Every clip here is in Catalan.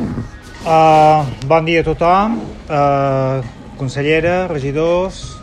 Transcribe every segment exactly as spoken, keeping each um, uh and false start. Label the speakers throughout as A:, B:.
A: Uh, bon dia a tothom, uh, consellera, regidors,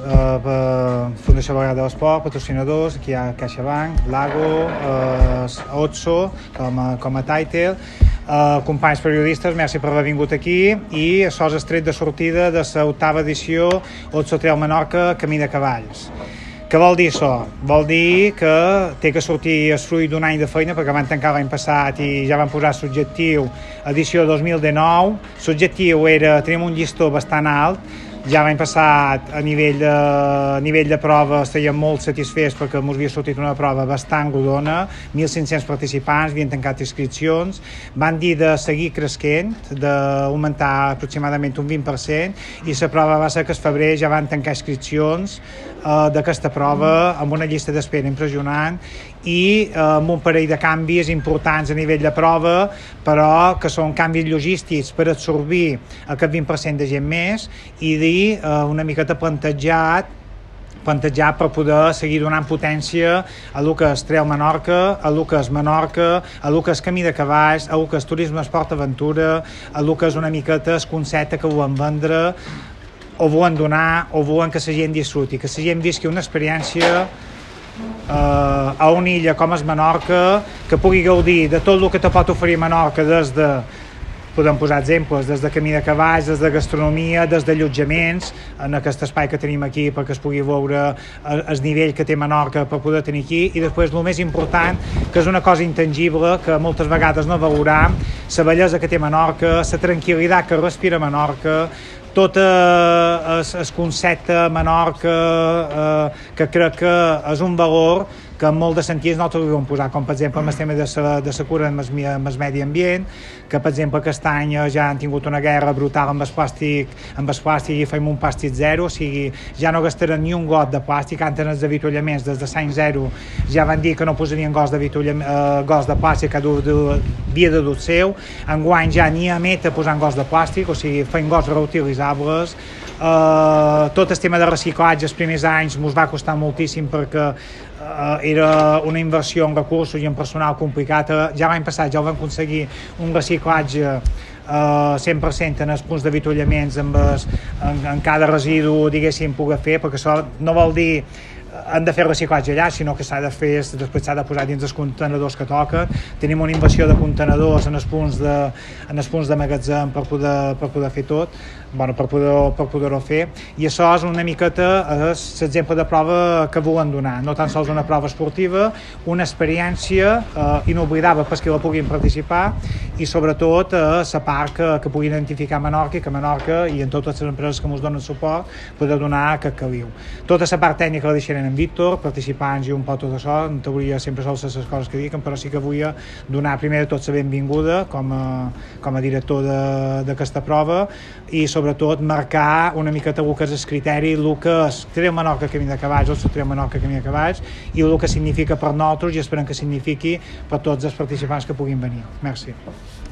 A: uh, Fundació Vegada de l'Esport, patrocinadors, aquí hi ha CaixaBank, Lago, uh, Otso, com a, com a title, uh, companys periodistes, merci per haver vingut aquí, i això és el tret de sortida de l'octava edició Otso Trail Menorca Camí de Cavalls. Què vol dir això? Vol dir que té que sortir el fruit d'un any de feina, perquè van tancar l'any passat i ja van posar l'objectiu edició dos mil dinou. L'objectiu era, tenim un llistó bastant alt, ja l'any passat a nivell de, a nivell de prova estàvem molt satisfets perquè ens havia sortit una prova bastant rodona, mil cinc-cents participants, havien tancat inscripcions, van dir de seguir cresquent, d'augmentar aproximadament un vint per cent, i la prova va ser que al febrer ja van tancar inscripcions eh, d'aquesta prova amb una llista d'espera impressionant i eh, amb un parell de canvis importants a nivell de prova, però que són canvis logístics per absorbir aquest vint per cent de gent més i dir eh, una miqueta plantejat plantejat per poder seguir donant potència a el que és Trail Menorca, a el que és Menorca, a el que és Camí de Cavalls, a el que és Turisme Esport Aventura, a el que és una miqueta el concepte que volen vendre o volen donar o volen que la gent disfruti, que la gent visqui una experiència Uh, a una illa com és Menorca, que pugui gaudir de tot el que te pot oferir Menorca, des de, podem posar exemples, des de camí de cavalls, des de gastronomia, des d'allotjaments, en aquest espai que tenim aquí perquè es pugui veure el nivell que té Menorca per poder tenir aquí, i després el més important, que és una cosa intangible que moltes vegades no valoram, la bellesa que té Menorca, la tranquil·litat que respira Menorca, tot el, el concepte Menorca, eh, que crec que és un valor que en molt de sentits nosaltres ho vam posar, com per exemple amb el tema de la, de la cura amb el, amb el medi ambient, que per exemple aquest any ja han tingut una guerra brutal amb el plàstic, amb el plàstic i fem un plàstic zero, o sigui, ja no gastarem ni un got de plàstic. Antes els avituallaments des de l'any zero ja van dir que no posarien gos de, eh, gos de plàstic, que havia de dur seu. Enguany ja ni emeta posant gos de plàstic, o sigui, fem gos reutilitzables. Uh, tot el tema de reciclatge els primers anys ens va costar moltíssim perquè uh, era una inversió en recursos i en personal complicada. Ja l'any passat ja ho vam aconseguir un reciclatge uh, cent per cent en els punts d'avituallaments amb es, en, en cada residu, diguéssim, poder fer, perquè això no vol dir han de fer reciclatge allà, sinó que s'ha de fer, després s'ha de posar dins els contenedors que toquen. Tenim una inversió de contenedors en els punts de, en els punts de magatzem per poder, per poder fer tot, bueno, per poder-ho per poder fer, i això és una miqueta l'exemple de prova que volen donar, no tan sols una prova esportiva, una experiència eh, inoblidable per qui la puguin participar, i sobretot eh, la part que, que puguin identificar Menorca, i que Menorca i en totes les empreses que ens donen suport poder donar aquest caliu. Tota la part tècnica la deixarem en Víctor, participants i un pot tot això, en teoria sempre són les coses que diuen, però sí que vull donar primer de tot la benvinguda com a, com a director d'aquesta prova, i sobretot marcar una miqueta el que és el criteri, el que és Trail Menorca Camí de Cavalls, o Trail Menorca Camí de Cavalls, i el que significa per nosaltres i esperem que signifiqui per tots els participants que puguin venir. Merci.